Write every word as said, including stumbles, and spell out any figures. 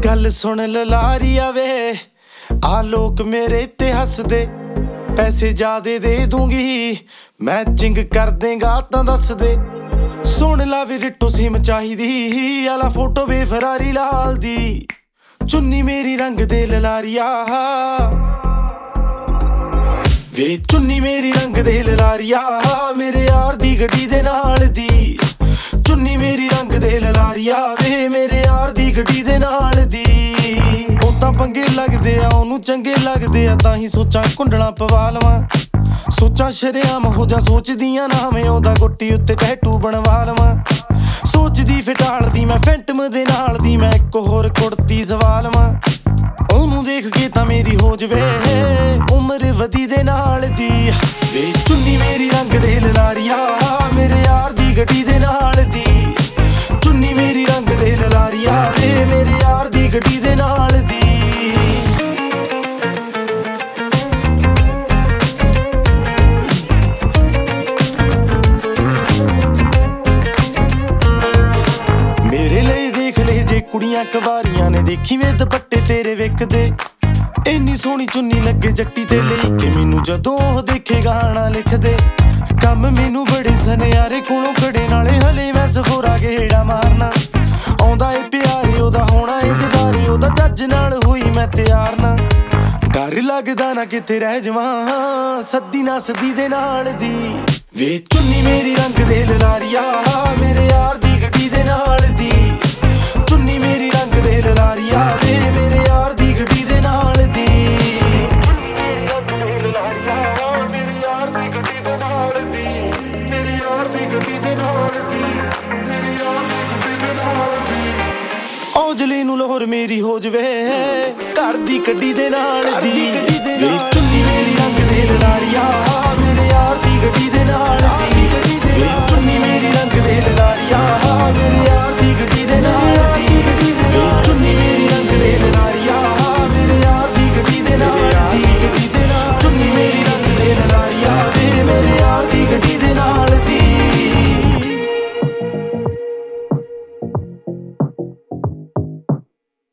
गल सुन ललारिया वे आ लोग मेरे ते हसदे पैसे ज्यादा दे दूंगी मैचिंग कर देगा तां दस दे सुन ला वे रिट्टो सिम चाहिदी आला फोटो वे फरारी लाल दी चुन्नी मेरी रंग दे ललारिया वे चुन्नी मेरी रंग दे ललारिया मेरे यार दी गड्डी दे नाल दी चुन्नी मेरी रंग दे ललारिया वे मेरे यार दी गड्डी दे नाल दी ओ तां पंगे लगदे आ ओनू चंगे लगदे आ तां ही सोचां कुंडला पवा लवां सोचां शरेआम हो जा सोचदियां ना मैं ओदा गोटी उत्ते टैटू बनवा लवां सोचदी फिटाल दी मैं फैंटम दे नाल दी मैं इक होर कुड़ती सवा लवां ओनू देख के तां मेरी हो जवे उम्र वधी दे नाल दी वे चुन्नी मेरी रंग दे ललारिया मेरे यार दी गड्डी दे नाल दी चुन्नी मेरी रंग दे ललारिया वे मेरे यार दी गड्डी दे नाल दी मेरे लिए देख ले जे कुड़ियां कवारियां ने देखी वे दुपट्टे तेरे विकदे इन्नी सोहनी चुन्नी लगे जट्टी ते लेके मैनू जदों ओह देखे गाना लिख दे कम मैनू बड़े सनियारे कोलों खड़े नाले हले मैं सफोरा गेड़ा मारना आउंदा ए प्यारे ओदा होना ए दीदारी ओदा जज नाल होई मैं तैयार ना डर लगदा ना किते रह जावां सद्दी ना सद्दी दे नाल दी वे चुन्नी मेरी रंग दे ललारिया मेरे यार दी गड्डी दे नाल दी चुन्नी मेरी रंग दे ललारिया वे मेरे यार दी गड्डी दे नाल दी औजले नू लाहौर मेरी हो जवे घर दी गड्डी दे नाल दी वे चुन्नी मेरी रंग दे ललारिया मेरे यार दी गड्डी दे नाल